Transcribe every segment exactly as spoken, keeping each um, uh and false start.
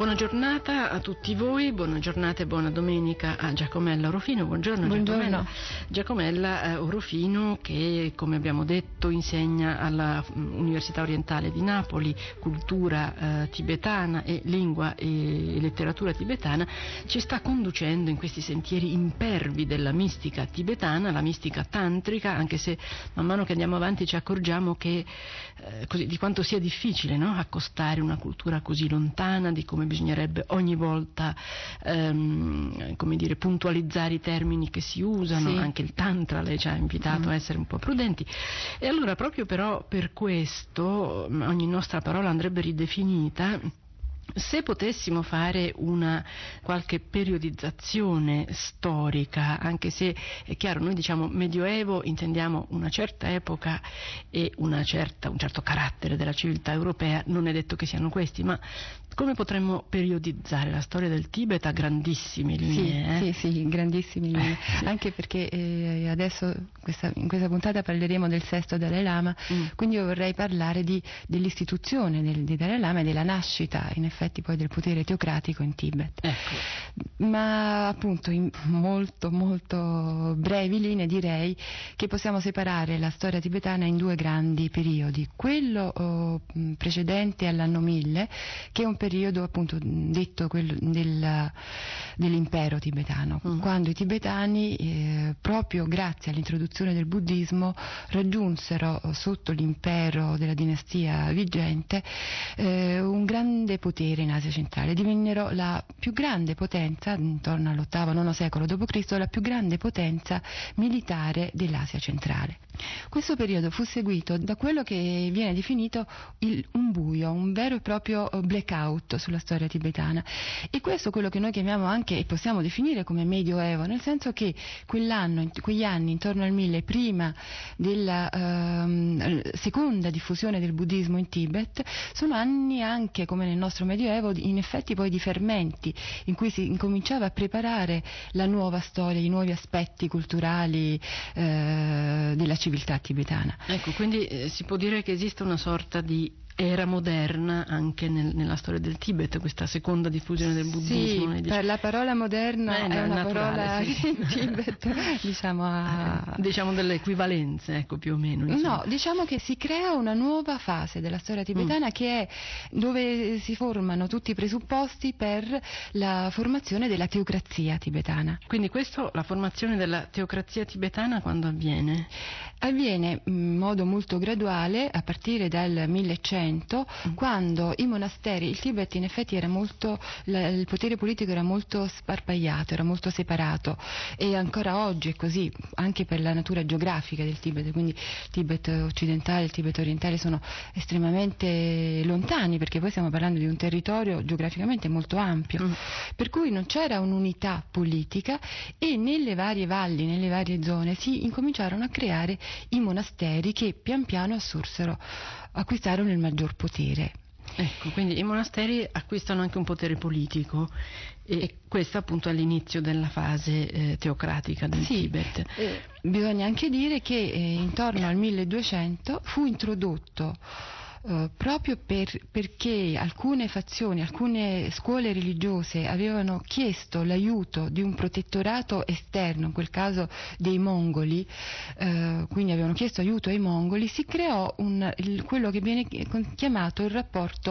Buona giornata a tutti voi, buona giornata e buona domenica a Giacomella Orofino. Buongiorno, Buongiorno. Giacomella. Giacomella eh, Orofino, che come abbiamo detto insegna alla um, Università Orientale di Napoli cultura eh, tibetana e lingua e, e letteratura tibetana, ci sta conducendo in questi sentieri impervi della mistica tibetana, la mistica tantrica, anche se man mano che andiamo avanti ci accorgiamo che eh, così, di quanto sia difficile, no? Accostare una cultura così lontana, di come bisognerebbe ogni volta ehm, come dire, puntualizzare i termini che si usano. Sì. Anche il tantra lei ci ha invitato mm. a essere un po' prudenti, e allora proprio però per questo ogni nostra parola andrebbe ridefinita. Se potessimo fare una qualche periodizzazione storica, anche se è chiaro, noi diciamo medioevo, intendiamo una certa epoca e una certa, un certo carattere della civiltà europea, non è detto che siano questi, ma come potremmo periodizzare la storia del Tibet a grandissime linee? Sì, eh? sì, sì, grandissime linee, eh, sì. Anche perché eh, adesso questa, in questa puntata parleremo del sesto Dalai Lama, mm. quindi io vorrei parlare di, dell'istituzione del, di Dalai Lama e della nascita in effetti poi del potere teocratico in Tibet. Ecco. Ma appunto in molto molto brevi linee direi che possiamo separare la storia tibetana in due grandi periodi: quello oh, precedente all'anno mille, che è un periodo appunto detto quello del, dell'impero tibetano, mm. quando i tibetani eh, proprio grazie all'introduzione del buddismo raggiunsero sotto l'impero della dinastia vigente eh, un grande potere in Asia centrale, divennero la più grande potenza intorno all'ottavo nono secolo dopo Cristo, la più grande potenza militare dell'Asia centrale. Questo periodo fu seguito da quello che viene definito il, un buio, un vero e proprio blackout sulla storia tibetana, e questo è quello che noi chiamiamo anche e possiamo definire come medioevo, nel senso che quell'anno, quegli anni intorno al mille, prima della ehm, seconda diffusione del buddismo in Tibet, sono anni anche, come nel nostro medioevo, in effetti poi di fermenti, in cui si incominciava a preparare la nuova storia, i nuovi aspetti culturali eh, della civiltà tibetana. Ecco, quindi eh, si può dire che esiste una sorta di era moderna anche nel, nella storia del Tibet, questa seconda diffusione del buddismo. Sì, per la parola moderna eh, è una naturale, parola sì. che in Tibet diciamo ha... diciamo delle equivalenze, ecco, più o meno. Insomma. No, diciamo che si crea una nuova fase della storia tibetana mm. che è dove si formano tutti i presupposti per la formazione della teocrazia tibetana. Quindi questo, la formazione della teocrazia tibetana, quando avviene? Avviene in modo molto graduale a partire dal millecento, mm. quando i monasteri, il Tibet in effetti era molto, la, il potere politico era molto sparpagliato, era molto separato, e ancora oggi è così, anche per la natura geografica del Tibet, quindi il Tibet occidentale e il Tibet orientale sono estremamente lontani, perché poi stiamo parlando di un territorio geograficamente molto ampio, mm. per cui non c'era un'unità politica, e nelle varie valli, nelle varie zone si incominciarono a creare i monasteri che pian piano assursero, acquistarono il maggior potere. Ecco, quindi i monasteri acquistano anche un potere politico, e, e questo appunto è l'inizio della fase eh, teocratica del sì, Tibet. Eh, bisogna anche dire che eh, intorno al milleduecento fu introdotto Uh, proprio per, perché alcune fazioni, alcune scuole religiose avevano chiesto l'aiuto di un protettorato esterno, in quel caso dei mongoli, uh, quindi avevano chiesto aiuto ai mongoli, si creò un, il, quello che viene chiamato il rapporto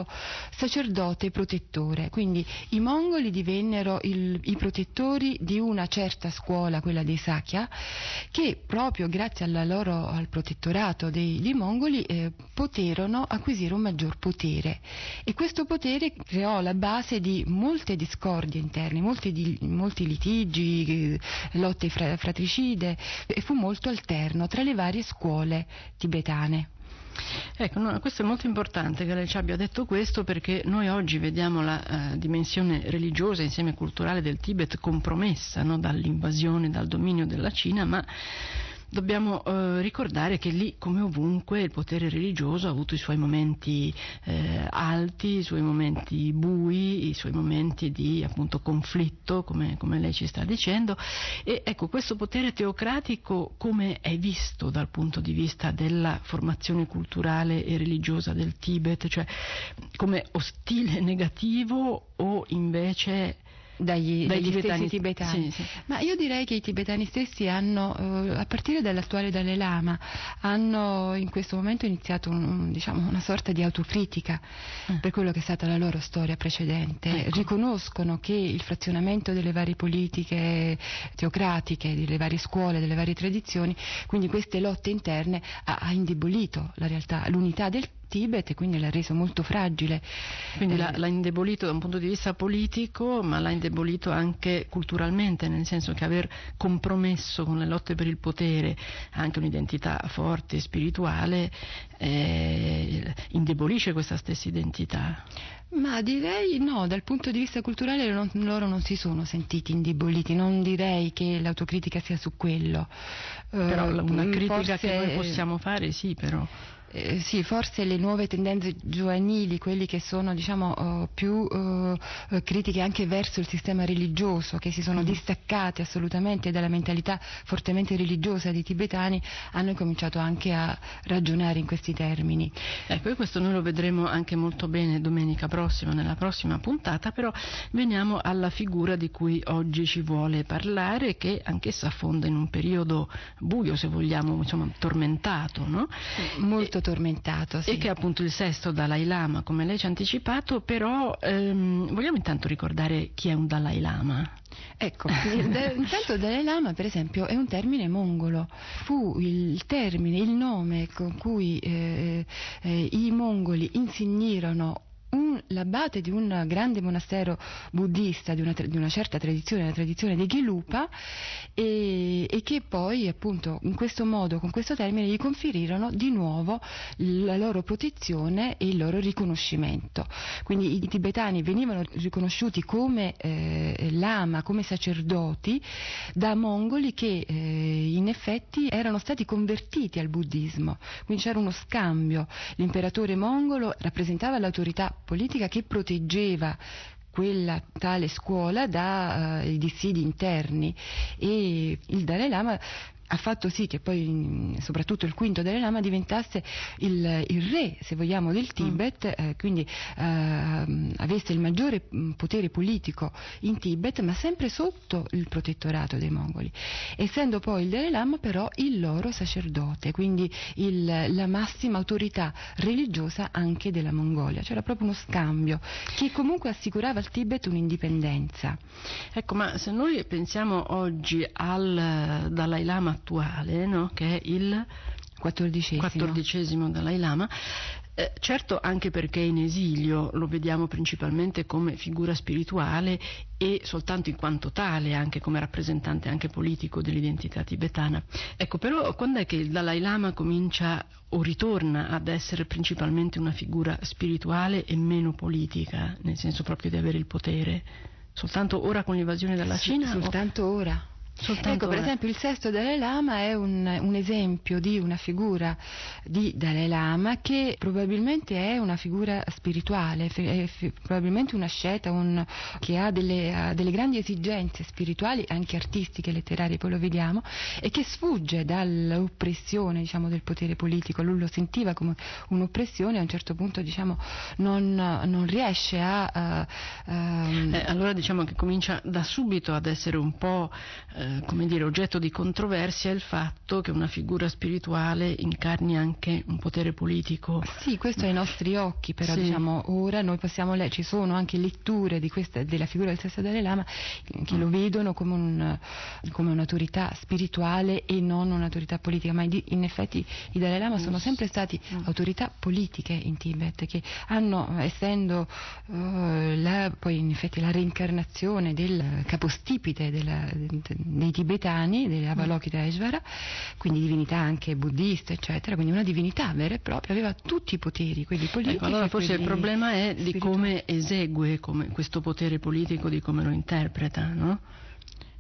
sacerdote-protettore, quindi i mongoli divennero il, i protettori di una certa scuola, quella dei Sakya, che proprio grazie alla loro, al protettorato dei, dei mongoli eh, poterono acquisire un maggior potere, e questo potere creò la base di molte discordie interne, molti, di, molti litigi, lotte fra, fratricide, e fu molto alterno tra le varie scuole tibetane. Ecco, no, questo è molto importante che lei ci abbia detto questo, perché noi oggi vediamo la uh, dimensione religiosa insieme culturale del Tibet compromessa, no, dall'invasione, dal dominio della Cina, ma dobbiamo eh, ricordare che lì, come ovunque, il potere religioso ha avuto i suoi momenti eh, alti, i suoi momenti bui, i suoi momenti di appunto conflitto, come, come lei ci sta dicendo. E ecco, questo potere teocratico come è visto dal punto di vista della formazione culturale e religiosa del Tibet, cioè come ostile, negativo, o invece Dagli, dagli dagli tibetani, stessi tibetani. Sì, sì. Ma io direi che i tibetani stessi hanno, eh, a partire dall'attuale Dalai Lama, hanno in questo momento iniziato un, un, diciamo, una sorta di autocritica eh. per quello che è stata la loro storia precedente. Ecco. Riconoscono che il frazionamento delle varie politiche teocratiche, delle varie scuole, delle varie tradizioni, quindi queste lotte interne, ha, ha indebolito la realtà, l'unità del Tibet, e quindi l'ha reso molto fragile. Quindi eh, l'ha, l'ha indebolito da un punto di vista politico, ma l'ha indebolito anche culturalmente, nel senso che aver compromesso con le lotte per il potere anche un'identità forte e spirituale eh, indebolisce questa stessa identità. Ma direi no, dal punto di vista culturale non, loro non si sono sentiti indeboliti, non direi che l'autocritica sia su quello. Però uh, una critica forse, che noi possiamo fare, sì, però. Eh, sì, forse le nuove tendenze giovanili, quelli che sono diciamo uh, più uh, critiche anche verso il sistema religioso, che si sono mm. distaccati assolutamente dalla mentalità fortemente religiosa dei tibetani, hanno cominciato anche a ragionare in questi termini. Ecco, e questo noi lo vedremo anche molto bene domenica prossima, nella prossima puntata, però veniamo alla figura di cui oggi ci vuole parlare, che anch'essa affonda in un periodo buio, se vogliamo, insomma, tormentato, no? Molto tormentato, sì. E che è appunto il sesto Dalai Lama, come lei ci ha anticipato, però ehm, vogliamo intanto ricordare chi è un Dalai Lama? Ecco, intanto Dalai Lama per esempio è un termine mongolo, fu il termine, il nome con cui eh, eh, i mongoli insignirono Un, l'abate di un grande monastero buddista di una, di una certa tradizione, la tradizione dei Gelupa, e, e che poi appunto in questo modo, con questo termine, gli conferirono di nuovo la loro protezione e il loro riconoscimento. Quindi i tibetani venivano riconosciuti come eh, lama, come sacerdoti da mongoli che eh, in effetti erano stati convertiti al buddismo, quindi c'era uno scambio. L'imperatore mongolo rappresentava l'autorità politica che proteggeva quella tale scuola dai uh, dissidi interni, e il Dalai Lama ha fatto sì che poi soprattutto il quinto Dalai Lama diventasse il, il re, se vogliamo, del Tibet, eh, quindi eh, avesse il maggiore potere politico in Tibet, ma sempre sotto il protettorato dei mongoli, essendo poi il Dalai Lama però il loro sacerdote, quindi il, la massima autorità religiosa anche della Mongolia. C'era proprio uno scambio che comunque assicurava al Tibet un'indipendenza. Ecco, ma se noi pensiamo oggi al Dalai Lama attuale, no? Che è il quattordicesimo, quattordicesimo Dalai Lama, eh, certo anche perché in esilio lo vediamo principalmente come figura spirituale e soltanto in quanto tale, anche come rappresentante anche politico dell'identità tibetana. Ecco, però quando è che il Dalai Lama comincia o ritorna ad essere principalmente una figura spirituale e meno politica, nel senso proprio di avere il potere? Soltanto ora con l'invasione della Cina? Soltanto o... ora. Soltanto ecco, per esempio, il sesto Dalai Lama è un, un esempio di una figura di Dalai Lama che probabilmente è una figura spirituale, è f- probabilmente una asceta, un, che ha delle, ha delle grandi esigenze spirituali, anche artistiche, letterarie, poi lo vediamo, e che sfugge dall'oppressione, diciamo, del potere politico. Lui lo sentiva come un'oppressione, a un certo punto, diciamo, non, non riesce a... a, a eh, allora diciamo che comincia da subito ad essere un po'... Eh, come dire, oggetto di controversia il fatto che una figura spirituale incarni anche un potere politico. Sì, questo ai nostri occhi, però sì. diciamo ora noi possiamo leggere, ci sono anche letture di questa, della figura del sesto Dalai Lama che mm. lo vedono come, un, come un'autorità spirituale e non un'autorità politica, ma in effetti i Dalai Lama sono sempre stati mm. autorità politiche in Tibet, che hanno, essendo uh, la, poi in effetti la reincarnazione del capostipite della, dei tibetani, delle Avalokiteshvara, quindi divinità anche buddiste, eccetera, quindi una divinità vera e propria, aveva tutti i poteri, quelli politici. Ecco, allora forse il problema è di come esegue come questo potere politico, di come lo interpreta, no?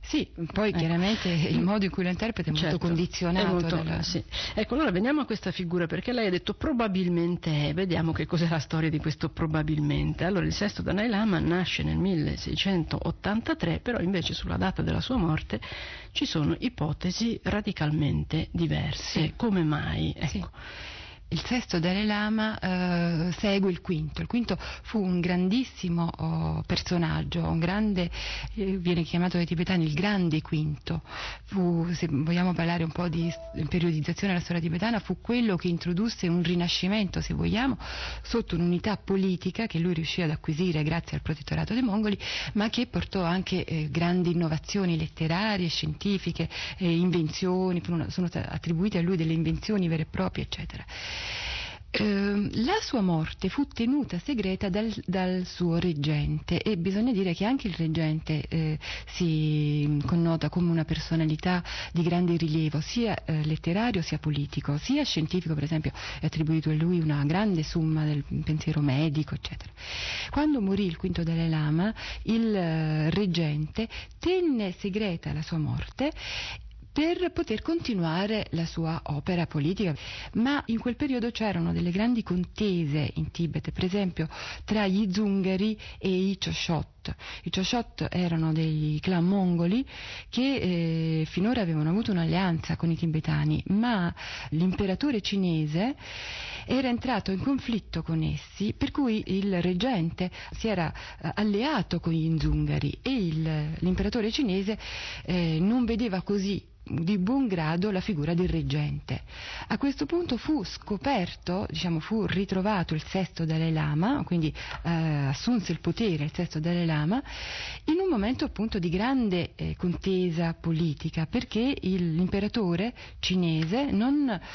Sì, poi ecco. chiaramente il modo in cui lo interpreta è molto certo, condizionato. è molto, dalla... sì. Ecco, allora veniamo a questa figura, perché lei ha detto probabilmente è, vediamo che cos'è la storia di questo probabilmente. Allora, il sesto Dalai Lama nasce nel milleseicentottantatré, però invece sulla data della sua morte ci sono ipotesi radicalmente diverse. Sì. Come mai? Ecco. Sì. Il sesto Dalai Lama eh, segue il quinto. Il quinto fu un grandissimo oh, personaggio, un grande, eh, viene chiamato dai tibetani il grande quinto. Fu, se vogliamo parlare un po' di periodizzazione della storia tibetana, fu quello che introdusse un rinascimento, se vogliamo, sotto un'unità politica che lui riuscì ad acquisire grazie al protettorato dei mongoli, ma che portò anche eh, grandi innovazioni letterarie, scientifiche, eh, invenzioni, sono attribuite a lui delle invenzioni vere e proprie, eccetera. Uh, la sua morte fu tenuta segreta dal, dal suo reggente, e bisogna dire che anche il reggente eh, si connota come una personalità di grande rilievo, sia eh, letterario sia politico, sia scientifico. Per esempio è attribuito a lui una grande summa del pensiero medico, eccetera. Quando morì il quinto Dalai Lama, il eh, reggente tenne segreta la sua morte per poter continuare la sua opera politica, ma in quel periodo c'erano delle grandi contese in Tibet, per esempio tra gli zungari e i Choshot. I Choshot erano dei clan mongoli che eh, finora avevano avuto un'alleanza con i tibetani, ma l'imperatore cinese era entrato in conflitto con essi, per cui il reggente si era eh, alleato con gli zungari, e il, l'imperatore cinese eh, non vedeva così di buon grado la figura del reggente. A questo punto fu scoperto, diciamo, fu ritrovato il sesto Dalai Lama, quindi eh, assunse il potere il sesto Dalai Lama in un momento appunto di grande eh, contesa politica, perché il, l'imperatore cinese non, eh,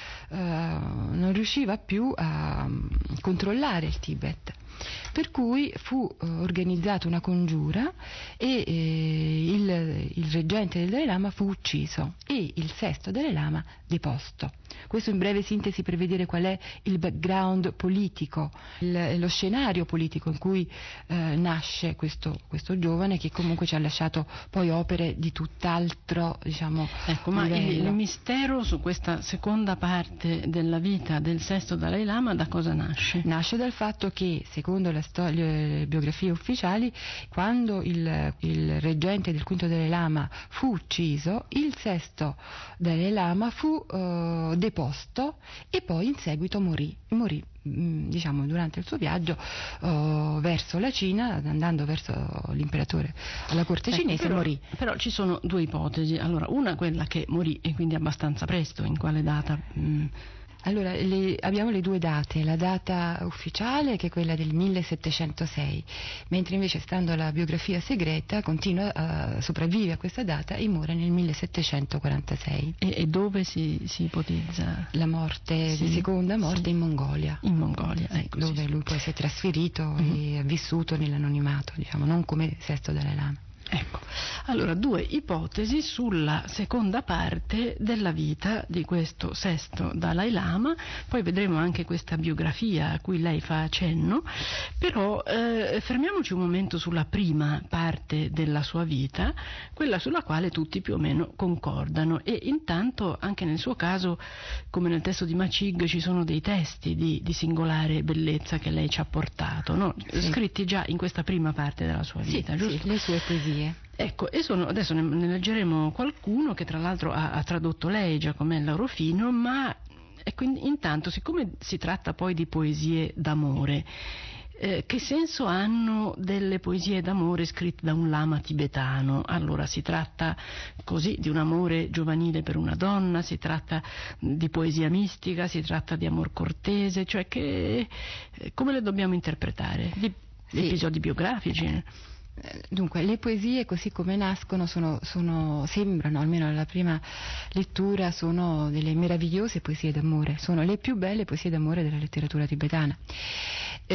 non riusciva più a um, controllare il Tibet. Per cui fu eh, organizzata una congiura e eh, il, il reggente del Dalai Lama fu ucciso e il sesto Dalai Lama deposto. Questo in breve sintesi per vedere qual è il background politico, il, lo scenario politico in cui eh, nasce questo, questo giovane, che comunque ci ha lasciato poi opere di tutt'altro, diciamo, ecco, ma il, il mistero su questa seconda parte della vita del sesto Dalai Lama da cosa nasce? Nasce dal fatto che, secondo la storia, le biografie ufficiali, quando il, il reggente del quinto Dalai Lama fu ucciso, il sesto Dalai Lama fu eh, deposto e poi in seguito morì, morì mh, diciamo durante il suo viaggio eh, verso la Cina, andando verso l'imperatore alla corte ecco, cinese, però, morì. Però ci sono due ipotesi. Allora, una quella che morì, e quindi abbastanza presto, in quale data? Mh. Allora, le, abbiamo le due date, la data ufficiale che è quella del millesettecentosei, mentre invece, stando alla biografia segreta, continua a sopravvive a questa data e muore nel millesettecentoquarantasei. E, e dove si, si ipotizza? La morte, sì, la seconda morte sì. in Mongolia. In Mongolia, ecco, dove sì, lui poi si è trasferito mm-hmm. e ha vissuto nell'anonimato, diciamo, non come sesto Dalai Lama. Ecco, allora due ipotesi sulla seconda parte della vita di questo sesto Dalai Lama, poi vedremo anche questa biografia a cui lei fa accenno, però eh, fermiamoci un momento sulla prima parte della sua vita, quella sulla quale tutti più o meno concordano, e intanto anche nel suo caso, come nel testo di Machig, ci sono dei testi di, di singolare bellezza che lei ci ha portato, no? Sì. Scritti già in questa prima parte della sua vita, sì, giusto? Sì, le sue poesie. Ecco, e sono, adesso ne, ne leggeremo qualcuno che tra l'altro ha, ha tradotto lei, Giacomella Orofino, ma ecco, in, intanto, siccome si tratta poi di poesie d'amore, eh, che senso hanno delle poesie d'amore scritte da un lama tibetano? Allora, si tratta così di un amore giovanile per una donna, si tratta di poesia mistica, si tratta di amor cortese, cioè che, come le dobbiamo interpretare? Di, sì. Episodi biografici? Dunque, le poesie così come nascono sono, sono, sembrano, almeno alla prima lettura, sono delle meravigliose poesie d'amore, sono le più belle poesie d'amore della letteratura tibetana. Eh,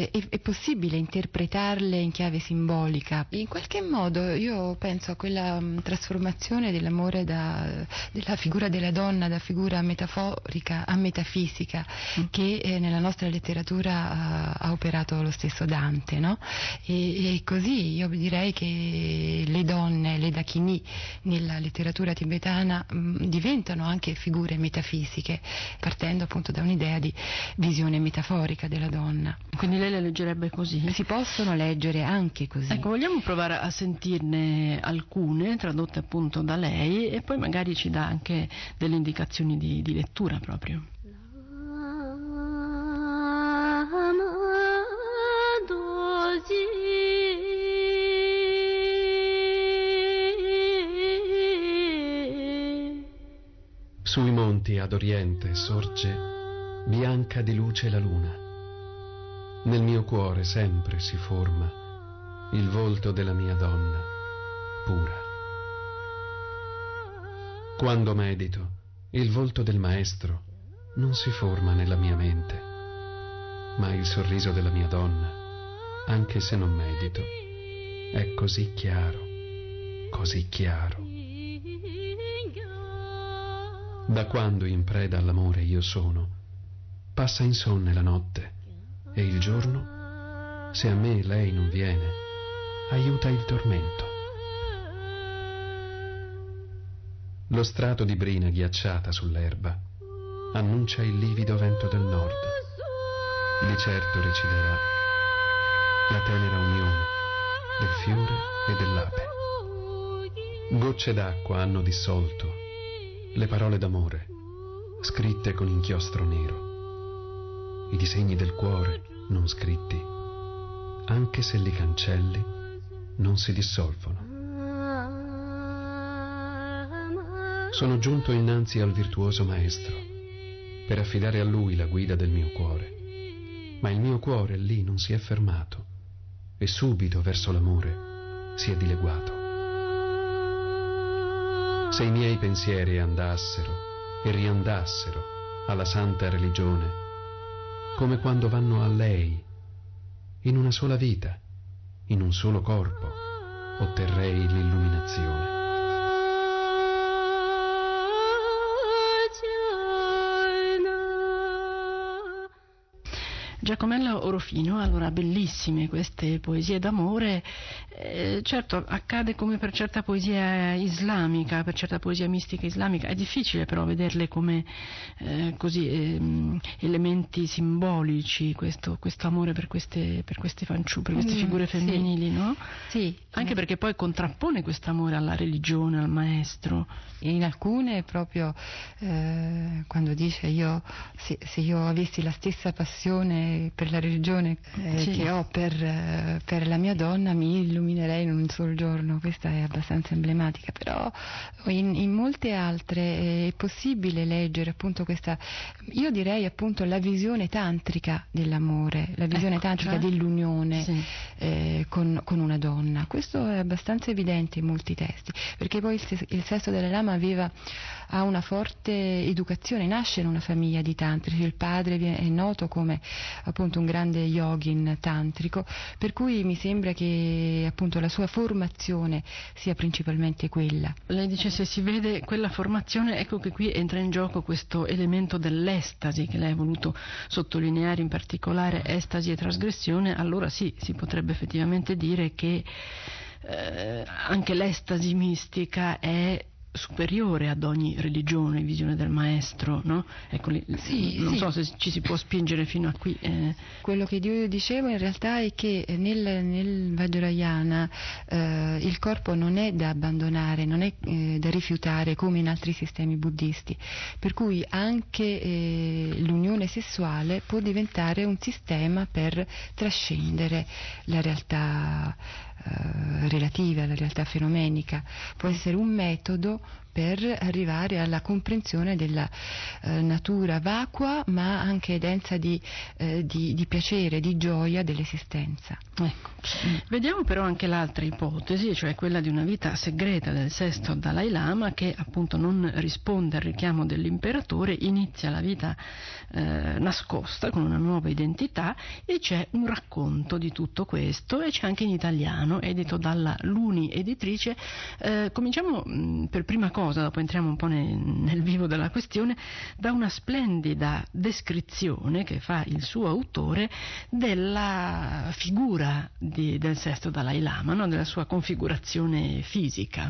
eh, è, è possibile interpretarle in chiave simbolica. In qualche modo io penso a quella mh, trasformazione dell'amore da, della figura della donna da figura metaforica a metafisica mm. che eh, nella nostra letteratura uh, ha operato lo stesso Dante, no? E, e così io direi che le donne, le dakini nella letteratura tibetana mh, diventano anche figure metafisiche, partendo appunto da un'idea di visione metaforica della donna. Quindi lei le leggerebbe così? Si possono leggere anche così. Ecco, vogliamo provare a sentirne alcune tradotte appunto da lei e poi magari ci dà anche delle indicazioni di, di lettura proprio. Sui monti ad oriente sorge bianca di luce la luna. Nel mio cuore sempre si forma il volto della mia donna pura. Quando medito, il volto del maestro non si forma nella mia mente, ma il sorriso della mia donna, anche se non medito, è così chiaro, così chiaro. Da quando in preda all'amore io sono, passa insonne la notte e il giorno, se a me lei non viene, aiuta il tormento. Lo strato di brina ghiacciata sull'erba annuncia il livido vento del nord. Di certo reciderà la tenera unione del fiore e dell'ape. Gocce d'acqua hanno dissolto le parole d'amore scritte con inchiostro nero, i disegni del cuore non scritti, anche se li cancelli, non si dissolvono. Sono giunto innanzi al virtuoso maestro per affidare a lui la guida del mio cuore, ma il mio cuore lì non si è fermato e subito verso l'amore si è dileguato. Se i miei pensieri andassero e riandassero alla santa religione, come quando vanno a lei, in una sola vita, in un solo corpo, otterrei l'illuminazione. Giacomello Orofino, allora bellissime queste poesie d'amore, eh, certo accade come per certa poesia islamica, per certa poesia mistica islamica, è difficile però vederle come eh, così eh, elementi simbolici, questo, questo amore per queste, per queste fanciulle, per queste figure femminili, sì. no? Sì. Anche perché poi contrappone questo amore alla religione, al maestro. In alcune proprio eh, quando dice io se, se io avessi la stessa passione per la religione eh, sì. che ho per, eh, per la mia donna mi illuminerei in un solo giorno. Questa è abbastanza emblematica, però in, in molte altre è possibile leggere appunto questa, io direi appunto la visione tantrica dell'amore, la visione ecco, tantrica cioè? dell'unione sì. eh, con, con una donna. Questo è abbastanza evidente in molti testi, perché poi il, il sesto Dalai Lama aveva ha una forte educazione, nasce in una famiglia di tantrici, il padre è noto come appunto un grande yogin tantrico, per cui mi sembra che appunto la sua formazione sia principalmente quella. Lei dice se si vede quella formazione, ecco che qui entra in gioco questo elemento dell'estasi che lei ha voluto sottolineare, in particolare estasi e trasgressione. Allora sì, si potrebbe effettivamente dire che eh, anche l'estasi mistica è superiore ad ogni religione, visione del maestro, no? Ecco, sì, non sì. so se ci si può spingere fino a qui. Eh. Quello che io dicevo in realtà è che nel, nel Vajrayana eh, il corpo non è da abbandonare, non è eh, da rifiutare come in altri sistemi buddisti, per cui anche eh, l'unione sessuale può diventare un sistema per trascendere la realtà eh, relativa, la realtà fenomenica, può essere un metodo per arrivare alla comprensione della eh, natura vacua ma anche densa di, eh, di, di piacere, di gioia dell'esistenza. Ecco. Mm. Vediamo però anche l'altra ipotesi, cioè quella di una vita segreta del sesto Dalai Lama, che appunto non risponde al richiamo dell'imperatore, inizia la vita eh, nascosta con una nuova identità, e c'è un racconto di tutto questo, e c'è anche in italiano, edito dalla Luni editrice. Eh, cominciamo mh, per prima cosa, dopo entriamo un po' nel, nel vivo della questione, da una splendida descrizione che fa il suo autore della figura di, del sesto Dalai Lama, no? Della sua configurazione fisica.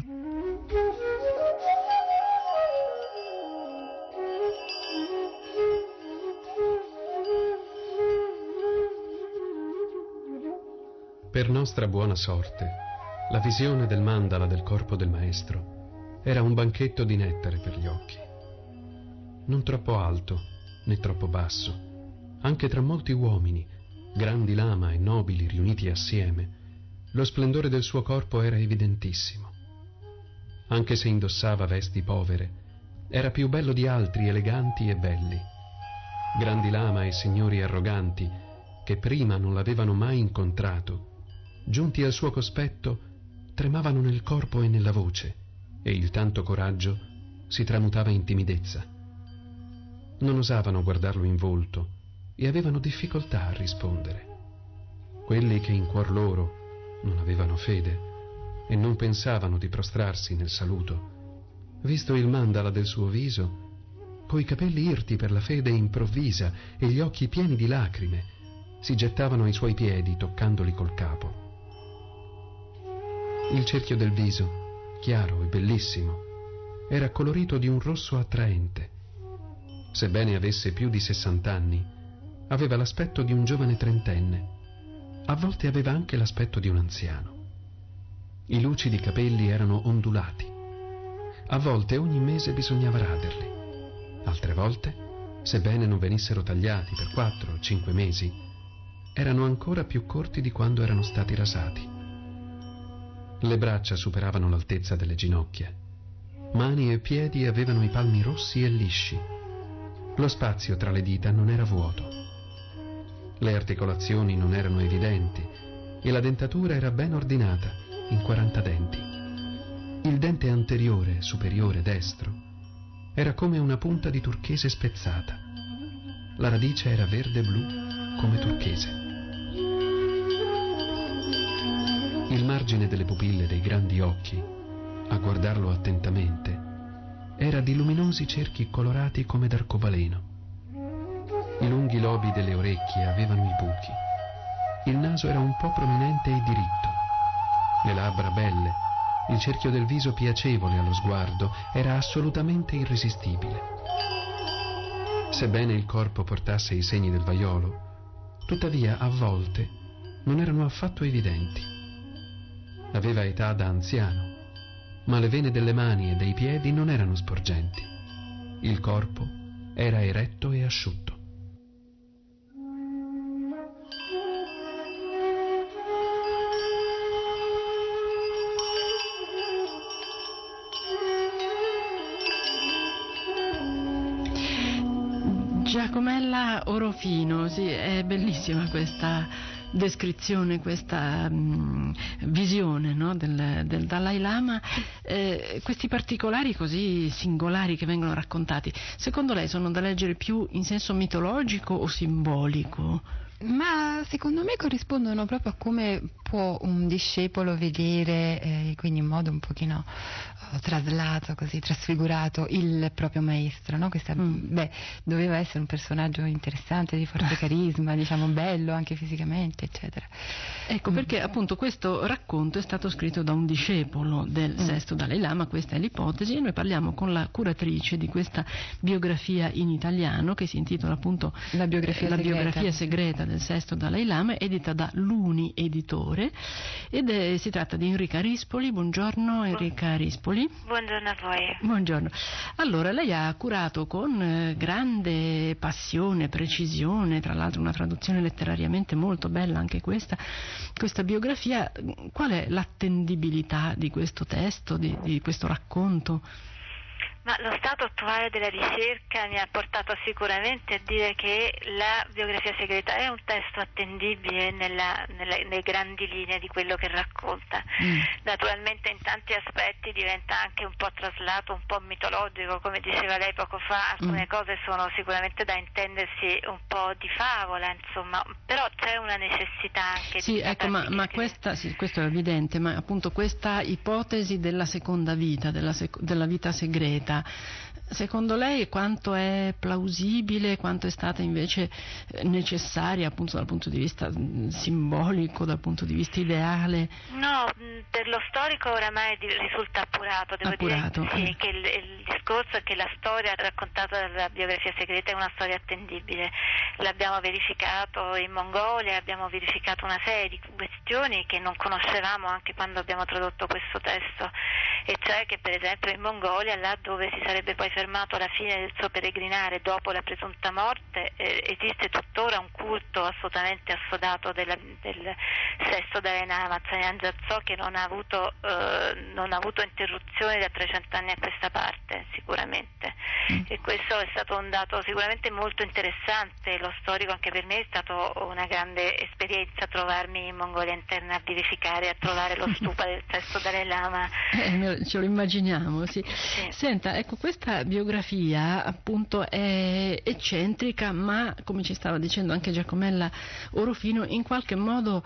Per nostra buona sorte, la visione del mandala del corpo del maestro era un banchetto di nettare per gli occhi. Non troppo alto, né troppo basso, anche tra molti uomini, grandi lama e nobili riuniti assieme, lo splendore del suo corpo era evidentissimo. Anche se indossava vesti povere, era più bello di altri eleganti e belli. Grandi lama e signori arroganti, che prima non l'avevano mai incontrato, giunti al suo cospetto, tremavano nel corpo e nella voce, e il tanto coraggio si tramutava in timidezza. Non osavano guardarlo in volto e avevano difficoltà a rispondere. Quelli che in cuor loro non avevano fede e non pensavano di prostrarsi nel saluto, visto il mandala del suo viso, coi capelli irti per la fede improvvisa e gli occhi pieni di lacrime, si gettavano ai suoi piedi toccandoli col capo. Il cerchio del viso, chiaro e bellissimo, era colorito di un rosso attraente. Sebbene avesse più di sessant'anni, aveva l'aspetto di un giovane trentenne. A volte aveva anche l'aspetto di un anziano. I lucidi capelli erano ondulati. A volte ogni mese bisognava raderli. Altre volte, sebbene non venissero tagliati per quattro o cinque mesi, erano ancora più corti di quando erano stati rasati. Le braccia superavano l'altezza delle ginocchia. Mani e piedi avevano i palmi rossi e lisci. Lo spazio tra le dita non era vuoto. Le articolazioni non erano evidenti e la dentatura era ben ordinata, in quaranta denti. Il dente anteriore, superiore, destro, era come una punta di turchese spezzata. La radice era verde-blu come turchese. Il margine delle pupille dei grandi occhi, a guardarlo attentamente, era di luminosi cerchi colorati come d'arcobaleno. I lunghi lobi delle orecchie avevano i buchi. Il naso era un po' prominente e diritto. Le labbra belle, il cerchio del viso piacevole allo sguardo, era assolutamente irresistibile. Sebbene il corpo portasse i segni del vaiolo, tuttavia a volte non erano affatto evidenti. Aveva età da anziano, ma le vene delle mani e dei piedi non erano sporgenti. Il corpo era eretto e asciutto. Giacomella Orofino, sì, è bellissima questa descrizione, questa mh, visione, no, del, del Dalai Lama, eh, questi particolari così singolari che vengono raccontati, secondo lei sono da leggere più in senso mitologico o simbolico? Ma secondo me corrispondono proprio a come può un discepolo vedere, eh, quindi in modo un pochino oh, traslato, così trasfigurato, il proprio maestro, no? Questa, mm. beh, doveva essere un personaggio interessante, di forte carisma, diciamo bello anche fisicamente, eccetera. Ecco, mm. perché appunto questo racconto è stato scritto da un discepolo del mm. sesto Dalai Lama, questa è l'ipotesi, e noi parliamo con la curatrice di questa biografia in italiano che si intitola appunto La biografia, eh, la segreta. biografia segreta del sesto Dalai Lama, edita da Luni Editore, ed è, si tratta di Enrica Rispoli. Buongiorno Enrica Rispoli. Buongiorno a voi. Buongiorno. Allora, lei ha curato con eh, grande passione, precisione, tra l'altro una traduzione letterariamente molto bella anche questa, questa biografia. Qual è l'attendibilità di questo testo, di, di questo racconto? Ma lo stato attuale della ricerca mi ha portato sicuramente a dire che la biografia segreta è un testo attendibile nella, nella, nelle grandi linee di quello che racconta. Mm. Naturalmente in tanti aspetti diventa anche un po' traslato, un po' mitologico, come diceva lei poco fa, alcune mm. cose sono sicuramente da intendersi un po' di favola, insomma, però c'è una necessità anche sì, di... Ecco, ma, ma questa, sì, questo è evidente, ma appunto questa ipotesi della seconda vita, della, sec- della vita segreta, secondo lei quanto è plausibile, quanto è stata invece necessaria appunto dal punto di vista simbolico, dal punto di vista ideale? No, per lo storico oramai risulta appurato, devo appurato, dire sì, eh. che il, il discorso è che la storia raccontata dalla biografia segreta è una storia attendibile. L'abbiamo verificato in Mongolia, abbiamo verificato una serie di questioni che non conoscevamo anche quando abbiamo tradotto questo testo, e cioè che per esempio in Mongolia, là dove si sarebbe poi fermato alla fine del suo peregrinare dopo la presunta morte, eh, esiste tuttora un culto assolutamente assodato della, del sesto Dalai Lama, Tsanyang Gyatso, che non ha avuto eh, non ha avuto interruzioni da trecento anni a questa parte sicuramente, mm. e questo è stato un dato sicuramente molto interessante. Lo storico anche per me è stato una grande esperienza trovarmi in Mongolia interna a verificare, a trovare lo stupa del sesto Dalai Lama. Eh, ce lo immaginiamo, sì. Sì. Senta, ecco, questa biografia appunto è eccentrica, ma come ci stava dicendo anche Giacomella Orofino, in qualche modo,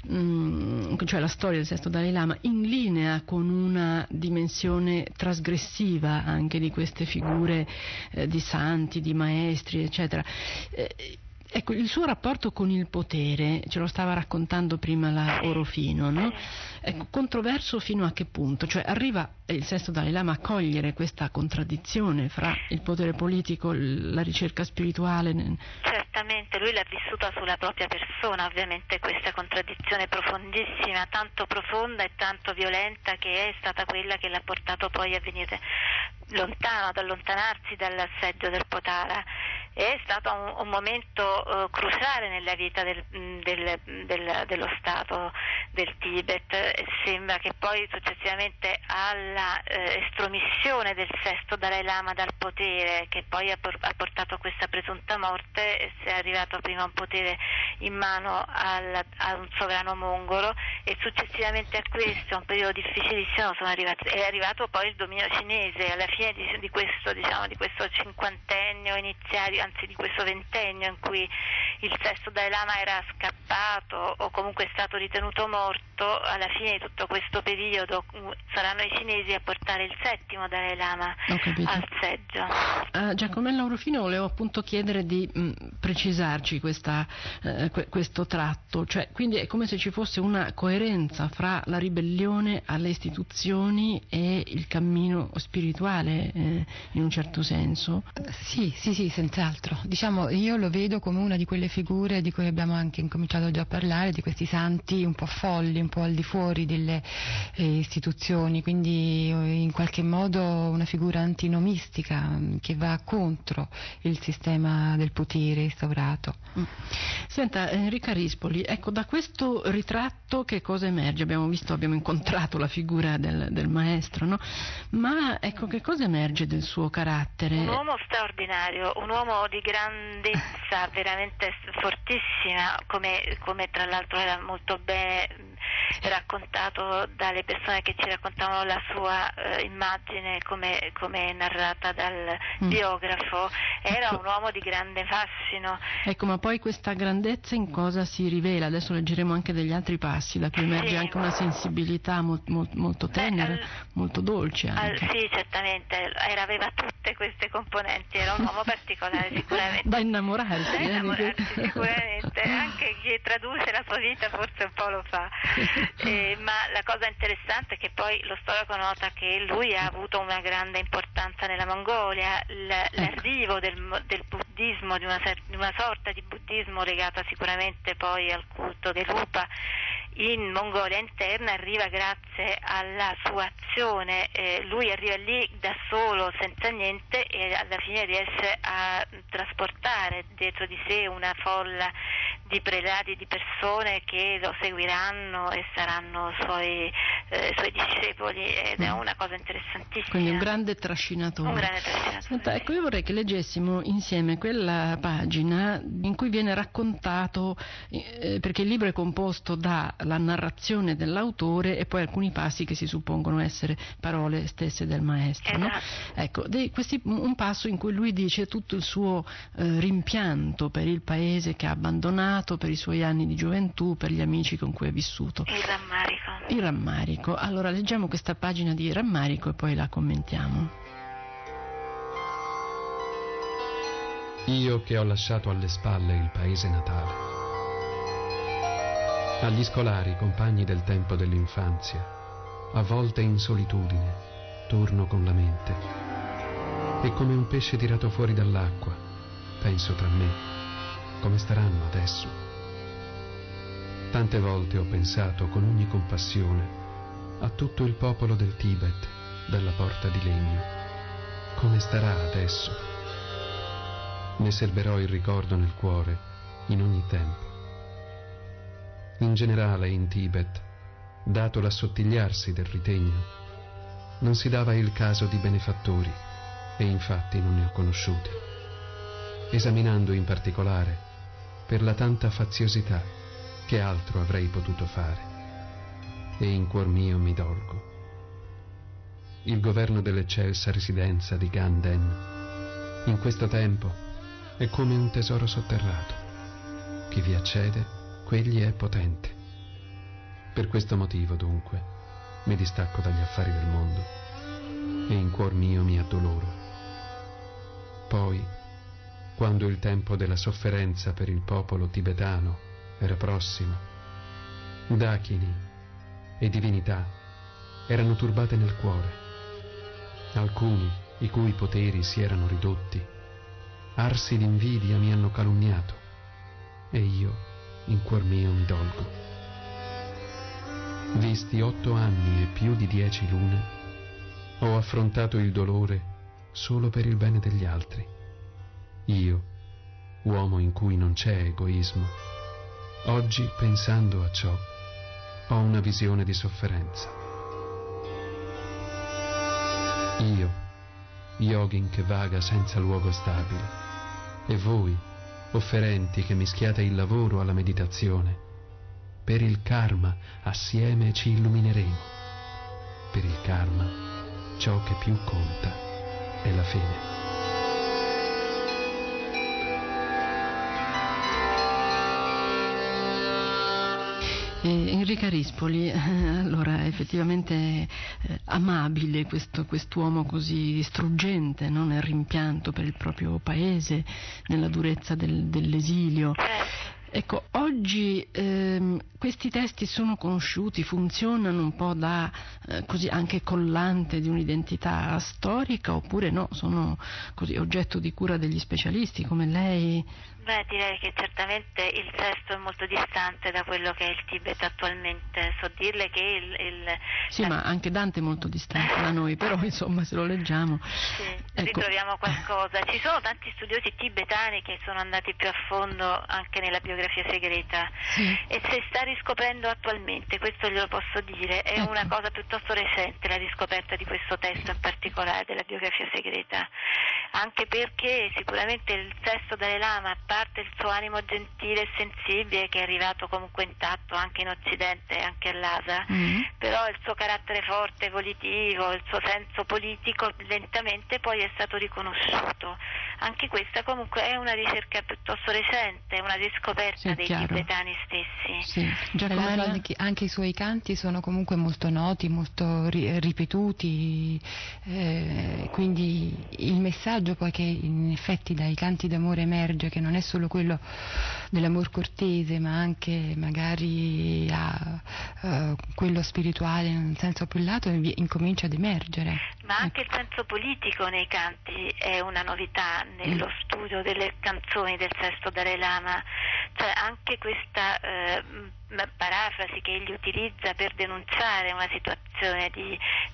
mh, cioè la storia del sesto Dalai Lama, in linea con una dimensione trasgressiva anche di queste figure eh, di santi, di maestri, eccetera. Eh, Ecco, il suo rapporto con il potere, ce lo stava raccontando prima la Orofino, no? Ecco, controverso fino a che punto? Cioè arriva il sesto Dalai Lama a cogliere questa contraddizione fra il potere politico, la ricerca spirituale? Certamente, lui l'ha vissuta sulla propria persona, ovviamente, questa contraddizione profondissima, tanto profonda e tanto violenta, che è stata quella che l'ha portato poi a venire lontano, ad allontanarsi dall'assedio del Potara. È stato un, un momento uh, cruciale nella vita del, del, del, dello Stato del Tibet, e sembra che poi successivamente alla eh, estromissione del sesto Dalai Lama dal potere, che poi ha, por- ha portato a questa presunta morte, si è arrivato prima a un potere in mano al, a un sovrano mongolo, e successivamente a questo, un periodo difficilissimo, sono arrivati, è arrivato poi il dominio cinese. Alla fine di, di questo, diciamo, di questo cinquantennio iniziale, anzi di questo ventennio in cui il sesto Dalai Lama era scappato o comunque è stato ritenuto morto, alla fine di tutto questo periodo saranno i cinesi a portare il settimo Dalai Lama al seggio. Uh, Giacomella Orofino, volevo appunto chiedere di mh, precisarci questa, eh, que- questo tratto, cioè quindi è come se ci fosse una coerenza fra la ribellione alle istituzioni e il cammino spirituale, eh, in un certo senso. Uh, sì, sì, sì, senz'altro. Diciamo, io lo vedo come una di quelle figure di cui abbiamo anche incominciato già a parlare, di questi santi un po' folli, un po' al di fuori delle eh, istituzioni, quindi in qualche modo una figura antinomistica che va contro il sistema del potere instaurato. Mm. Senta, Enrica Rispoli, ecco, da questo ritratto che cosa emerge? Abbiamo visto, abbiamo incontrato la figura del, del maestro, no? Ma ecco, che cosa emerge del suo carattere? Un uomo straordinario, un uomo di grandezza veramente fortissima, come, come tra l'altro era molto bene raccontato dalle persone che ci raccontavano la sua eh, immagine come, come narrata dal mm. biografo. Era ecco. un uomo di grande fascino. Ecco, ma poi questa grandezza in cosa si rivela? Adesso leggeremo anche degli altri passi da cui emerge sì. anche una sensibilità mo- mo- molto tenera, Beh, al, molto dolce anche. Al, sì, certamente, era, aveva tutte queste componenti, era un uomo particolare sicuramente. Da innamorarsi. Da innamorarsi eh, sicuramente, anche chi traduce la sua vita forse un po' lo fa. Eh, ma la cosa interessante è che poi lo storico nota che lui ha avuto una grande importanza nella Mongolia. L- l'arrivo del, del buddismo, di una, di una sorta di buddismo legata sicuramente poi al culto dell'Upa in Mongolia interna, arriva grazie alla sua azione. Eh, lui arriva lì da solo, senza niente, e alla fine riesce a trasportare dietro di sé una folla di prelati, di persone che lo seguiranno e saranno suoi eh, i suoi discepoli, ed è una cosa interessantissima. Quindi un grande trascinatore. Un grande trascinatore. Senta, ecco, io vorrei che leggessimo insieme quella pagina in cui viene raccontato, eh, perché il libro è composto dalla narrazione dell'autore e poi alcuni passi che si suppongono essere parole stesse del maestro. Esatto. No? Ecco, dei, questi, un passo in cui lui dice tutto il suo eh, rimpianto per il paese che ha abbandonato, per i suoi anni di gioventù, per gli amici con cui è vissuto. Il rammarico. Il rammarico. Allora leggiamo questa pagina di rammarico e poi la commentiamo. Io che ho lasciato alle spalle il paese natale, agli scolari compagni del tempo dell'infanzia, a volte in solitudine, torno con la mente, e come un pesce tirato fuori dall'acqua, penso tra me, come staranno adesso? Tante volte ho pensato con ogni compassione a tutto il popolo del Tibet, dalla porta di legno, come starà adesso? Ne serberò il ricordo nel cuore in ogni tempo. In generale in Tibet, dato l'assottigliarsi del ritegno, non si dava il caso di benefattori, e infatti non ne ho conosciuti, esaminando in particolare per la tanta faziosità che altro avrei potuto fare, e in cuor mio mi dolgo. Il governo dell'eccelsa residenza di Ganden in questo tempo è come un tesoro sotterrato. Chi vi accede, quegli è potente. Per questo motivo, dunque, mi distacco dagli affari del mondo e in cuor mio mi addoloro. Poi, quando il tempo della sofferenza per il popolo tibetano era prossimo, dakini e divinità erano turbate nel cuore. Alcuni, i cui poteri si erano ridotti, arsi d'invidia mi hanno calunniato, e io in cuor mio mi dolgo. Visti otto anni e più di dieci lune, ho affrontato il dolore solo per il bene degli altri. Io, uomo in cui non c'è egoismo, oggi, pensando a ciò, ho una visione di sofferenza. Io, yogin che vaga senza luogo stabile, e voi, offerenti che mischiate il lavoro alla meditazione, per il karma assieme ci illumineremo. Per il karma ciò che più conta è la fede. Enrica Rispoli, allora effettivamente eh, amabile questo, quest'uomo così struggente, no? Nel rimpianto per il proprio paese, nella durezza del, dell'esilio. Ecco, oggi ehm, questi testi sono conosciuti, funzionano un po' da eh, così anche collante di un'identità storica, oppure no, sono così oggetto di cura degli specialisti come lei? Beh, direi che certamente il testo è molto distante da quello che è il Tibet attualmente. So dirle che il... il sì, la... ma anche Dante è molto distante da noi, però insomma se lo leggiamo... Sì, ecco. Ritroviamo qualcosa. Ci sono tanti studiosi tibetani che sono andati più a fondo anche nella biografia segreta, sì. E si sta riscoprendo attualmente, questo glielo posso dire, è ecco. Una cosa piuttosto recente la riscoperta di questo testo in particolare della biografia segreta, anche perché sicuramente il testo Dalai Lama, a parte il suo animo gentile e sensibile che è arrivato comunque intatto anche in Occidente e anche a Lhasa, mm-hmm. però il suo carattere forte, volitivo, il suo senso politico lentamente poi è stato riconosciuto. Anche questa comunque è una ricerca piuttosto recente, una riscoperta sì, dei chiaro. Tibetani stessi. Sì. Giacomella... Anche i suoi canti sono comunque molto noti, molto ri- ripetuti, eh, quindi il messaggio poi che in effetti dai canti d'amore emerge, che non è solo quello dell'amor cortese, ma anche magari a, uh, quello spirituale in un senso più lato, incomincia ad emergere. Ma anche il senso politico nei canti è una novità nello mm. studio delle canzoni del sesto Dalai Lama, cioè anche questa eh, parafrasi che egli utilizza per denunciare una situazione di,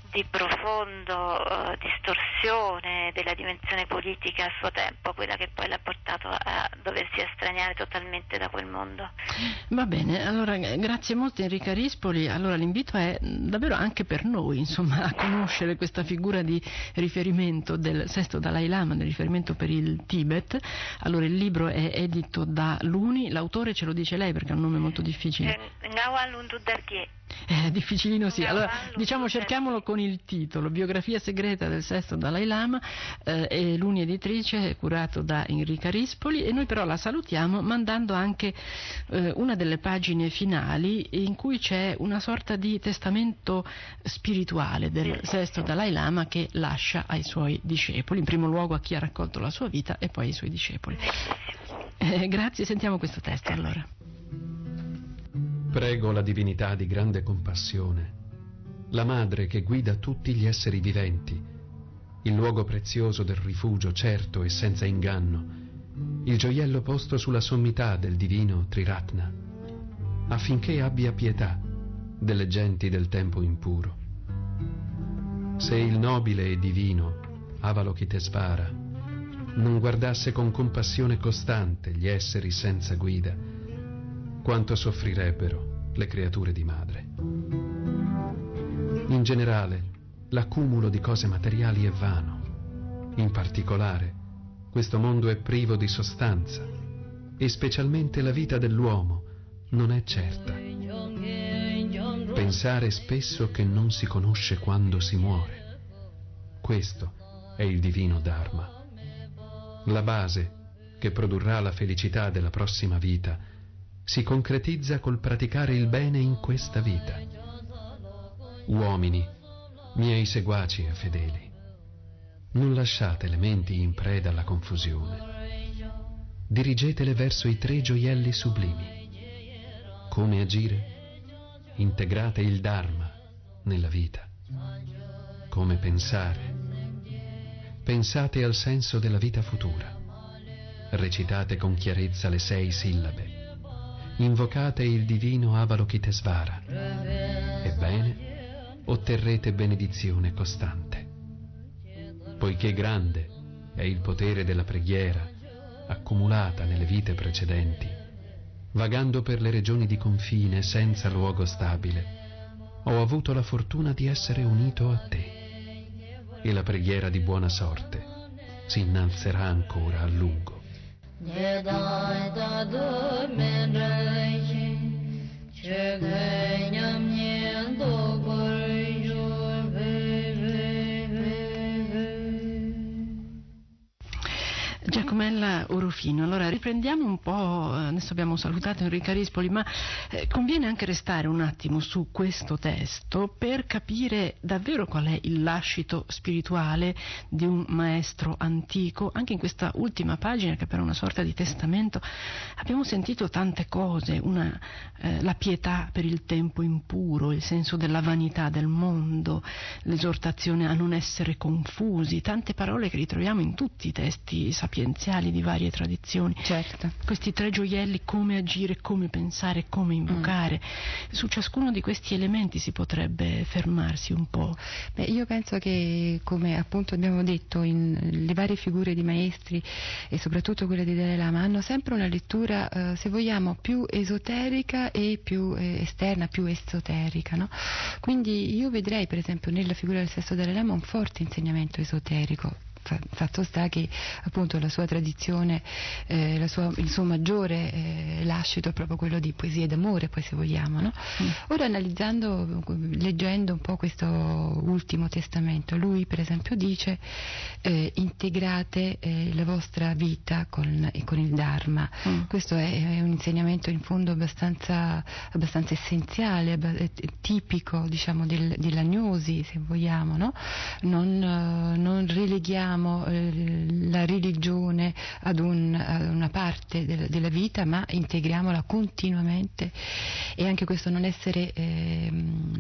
di profondo uh, distorsione della dimensione politica a suo tempo, quella che poi l'ha portato a doversi estraniare totalmente da quel mondo. Va bene, allora grazie molto Enrica Rispoli. Allora l'invito è davvero anche per noi, insomma, a conoscere questa figura di riferimento del sesto Dalai Lama, del riferimento per il Tibet. Allora il libro è edito da Luni, l'autore ce lo dice lei perché è un nome molto difficile. Ngawang Lundu Dargye. È difficilino, sì. Allora, diciamo, cerchiamolo con il titolo: Biografia segreta del sesto Dalai Lama, eh, è Luni editrice, curato da Enrica Rispoli, e noi però la salutiamo mandando anche eh, una delle pagine finali in cui c'è una sorta di testamento spirituale del sesto Dalai Lama che lascia ai suoi discepoli, in primo luogo a chi ha raccolto la sua vita e poi ai suoi discepoli. Eh, grazie, sentiamo questo testo allora. Prego la divinità di grande compassione, la madre che guida tutti gli esseri viventi, il luogo prezioso del rifugio certo e senza inganno, il gioiello posto sulla sommità del divino Triratna, affinché abbia pietà delle genti del tempo impuro. Se il nobile e divino Avalokitesvara non guardasse con compassione costante gli esseri senza guida, quanto soffrirebbero le creature di madre. In generale, l'accumulo di cose materiali è vano. In particolare, questo mondo è privo di sostanza e specialmente la vita dell'uomo non è certa. Pensare spesso che non si conosce quando si muore. Questo è il divino Dharma. La base che produrrà la felicità della prossima vita si concretizza col praticare il bene in questa vita. Uomini, miei seguaci e fedeli, non lasciate le menti in preda alla confusione. Dirigetele verso i tre gioielli sublimi. Come agire? Integrate il Dharma nella vita. Come pensare? Pensate al senso della vita futura. Recitate con chiarezza le sei sillabe. Invocate il divino Avalokitesvara. Ebbene, otterrete benedizione costante. Poiché grande è il potere della preghiera accumulata nelle vite precedenti, vagando per le regioni di confine senza luogo stabile, ho avuto la fortuna di essere unito a te, e la preghiera di buona sorte si innalzerà ancora a lungo. Giacomella Orofino. Allora riprendiamo un po', adesso abbiamo salutato Enrica Rispoli, ma eh, conviene anche restare un attimo su questo testo per capire davvero qual è il lascito spirituale di un maestro antico. Anche in questa ultima pagina, che per una sorta di testamento, abbiamo sentito tante cose, una, eh, la pietà per il tempo impuro, il senso della vanità del mondo, l'esortazione a non essere confusi, tante parole che ritroviamo in tutti i testi sapienziali di varie tradizioni. Certo. Questi tre gioielli: come agire, come pensare, come invocare. Mm. Su ciascuno di questi elementi si potrebbe fermarsi un po'. Beh, io penso che, come appunto abbiamo detto, in le varie figure di maestri e soprattutto quelle di Dalai Lama hanno sempre una lettura, eh, se vogliamo, più esoterica e più eh, esterna, più esoterica, no? Quindi io vedrei, per esempio, nella figura del sesto Dalai Lama un forte insegnamento esoterico. Fatto sta che appunto la sua tradizione, eh, la sua, il suo maggiore eh, lascito è proprio quello di poesie d'amore, poi se vogliamo, no? Mm. Ora, analizzando, leggendo un po' questo ultimo testamento, lui per esempio dice eh, integrate eh, la vostra vita con, con il Dharma. Mm. Questo è, è un insegnamento in fondo abbastanza, abbastanza essenziale, abb- tipico, diciamo, del, dell'agnosi, se vogliamo, no? Non, uh, non releghiamo limitiamo eh, la religione ad, un, ad una parte del, della vita, ma integriamola continuamente, e anche questo non essere eh,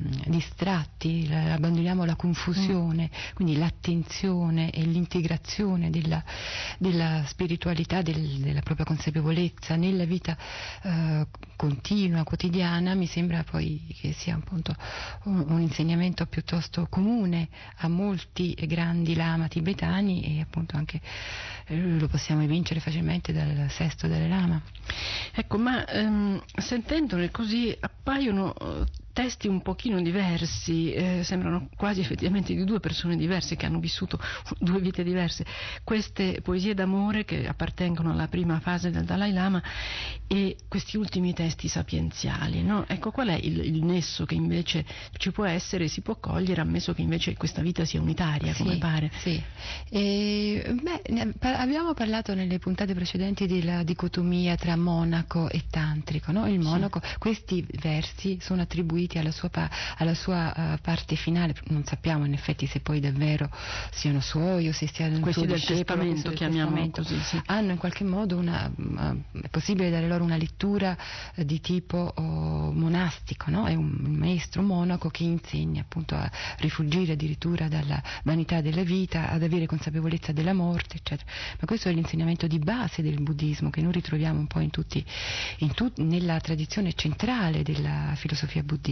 distratti, abbandoniamo la confusione, mm. quindi l'attenzione e l'integrazione della, della spiritualità, del, della propria consapevolezza nella vita eh, continua, quotidiana, mi sembra poi che sia appunto un, un insegnamento piuttosto comune a molti grandi lama tibetani, e appunto anche eh, lo possiamo evincere facilmente dal sesto Dalai Lama. Ecco, ma ehm, sentendole così appaiono eh, testi un pochino diversi, eh, sembrano quasi effettivamente di due persone diverse che hanno vissuto due vite diverse, queste poesie d'amore che appartengono alla prima fase del Dalai Lama e questi ultimi testi sapienziali, no? Ecco, qual è il, il nesso che invece ci può essere, si può cogliere, ammesso che invece questa vita sia unitaria, sì, come pare? Sì. E, beh, abbiamo parlato nelle puntate precedenti della dicotomia tra monaco e tantrico, no? Il monaco, sì. Questi versi sono attribuiti alla sua, alla sua uh, parte finale, non sappiamo in effetti se poi davvero siano suoi o se siano questi suo del discepolo, testamento, chiamiamolo così, sì. Hanno in qualche modo una, uh, è possibile dare loro una lettura uh, di tipo uh, monastico, no? È un, un maestro monaco che insegna appunto a rifugire addirittura dalla vanità della vita, ad avere consapevolezza della morte, eccetera. Ma questo è l'insegnamento di base del buddismo, che noi ritroviamo un po' in tutti, in tut, nella tradizione centrale della filosofia buddista.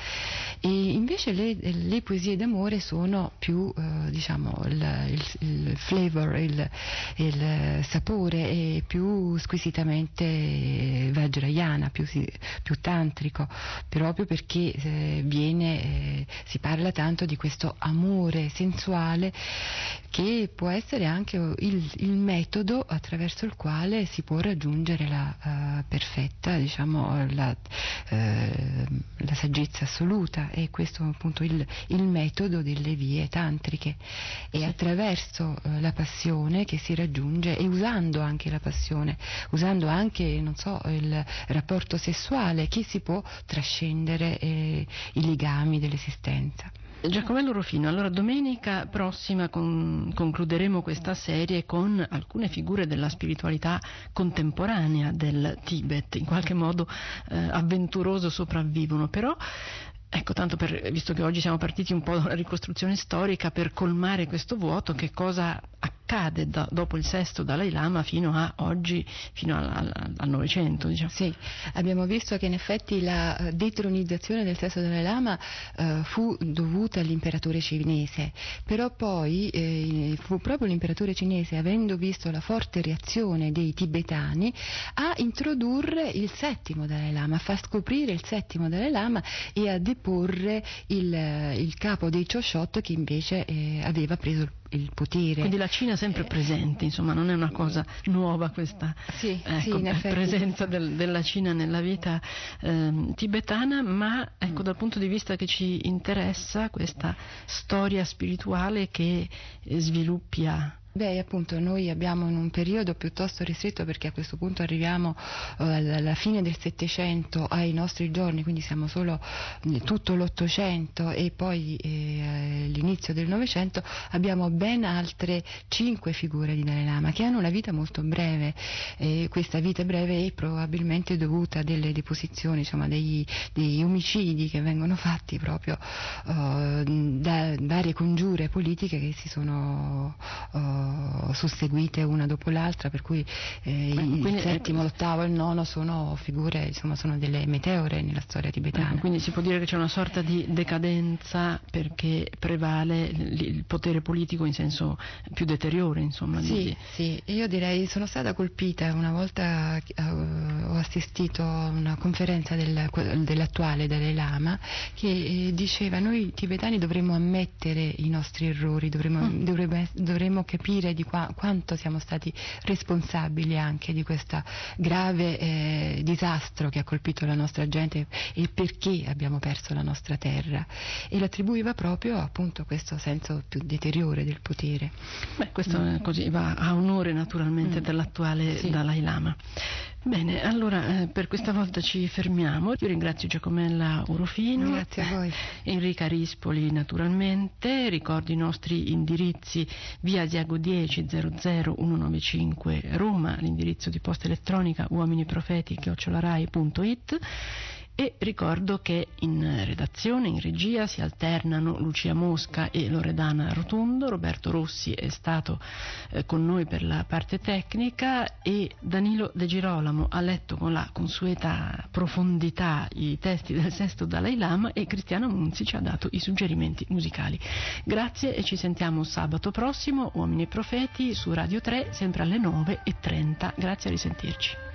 E invece le, le poesie d'amore sono più eh, diciamo il, il, il flavor, il, il sapore è più squisitamente vajrayana, più, più tantrico, proprio perché eh, viene eh, si parla tanto di questo amore sensuale che può essere anche il, il metodo attraverso il quale si può raggiungere la uh, perfetta, diciamo la, uh, la saggezza assoluta, e questo è appunto il, il metodo delle vie tantriche, e attraverso uh, la passione che si raggiunge, e usando anche la passione, usando anche, non so, il rapporto sessuale, che si può trascendere eh, i legami dell'esistenza. Giacomello Rufino, allora domenica prossima con, concluderemo questa serie con alcune figure della spiritualità contemporanea del Tibet, in qualche modo eh, avventuroso sopravvivono, però ecco, tanto per, visto che oggi siamo partiti un po' dalla ricostruzione storica, per colmare questo vuoto, che cosa accade da, dopo il sesto Dalai Lama fino a oggi, fino al Novecento, diciamo? Sì, abbiamo visto che in effetti la detronizzazione del sesto Dalai Lama eh, fu dovuta all'imperatore cinese, però poi eh, fu proprio l'imperatore cinese, avendo visto la forte reazione dei tibetani, a introdurre il settimo Dalai Lama, a far scoprire il settimo Dalai Lama e a deporre il, il capo dei Choshot, che invece eh, aveva preso il il potere. Quindi la Cina è sempre eh, presente, insomma, non è una cosa nuova questa sì, ecco, sì, presenza del, della Cina nella vita eh, tibetana, ma ecco, dal punto di vista che ci interessa, questa storia spirituale che eh, sviluppa. Beh, appunto, noi abbiamo in un periodo piuttosto ristretto, perché a questo punto arriviamo uh, alla fine del Settecento ai nostri giorni, quindi siamo solo eh, tutto l'Ottocento e poi eh, l'inizio del Novecento, abbiamo ben altre cinque figure di Dalai Lama che hanno una vita molto breve, e questa vita breve è probabilmente dovuta a delle deposizioni, insomma, dei, dei omicidi che vengono fatti proprio uh, da varie congiure politiche che si sono uh, susseguite una dopo l'altra, per cui eh, quindi, il settimo, l'ottavo e il nono sono figure, insomma, sono delle meteore nella storia tibetana. Quindi si può dire che c'è una sorta di decadenza perché prevale il potere politico in senso più deteriore, insomma. Sì, di... sì, io direi, sono stata colpita una volta, uh, ho assistito a una conferenza del, dell'attuale Dalai Lama che eh, diceva: noi tibetani dovremmo ammettere i nostri errori, dovremmo, mm. dovremmo, dovremmo capire di qua, quanto siamo stati responsabili anche di questo grave eh, disastro che ha colpito la nostra gente e perché abbiamo perso la nostra terra, e l'attribuiva proprio appunto a questo senso più deteriore del potere. Beh, questo mm. così va a onore naturalmente mm. dell'attuale sì. Dalai Lama. Bene, allora eh, per questa volta ci fermiamo. Io ringrazio Giacomella Orofino. Grazie a voi. Enrica Rispoli naturalmente. Ricordo i nostri indirizzi: via Asiago dieci zero zero centonovantacinque Roma, l'indirizzo di posta elettronica uominiprofeti chiocciola rai punto it. E ricordo che in redazione, in regia, si alternano Lucia Mosca e Loredana Rotondo. Roberto Rossi è stato eh, con noi per la parte tecnica e Danilo De Girolamo ha letto con la consueta profondità i testi del sesto Dalai Lama e Cristiano Munzi ci ha dato i suggerimenti musicali. Grazie e ci sentiamo sabato prossimo, Uomini e Profeti, su Radio tre, sempre alle nove e trenta. Grazie, a risentirci.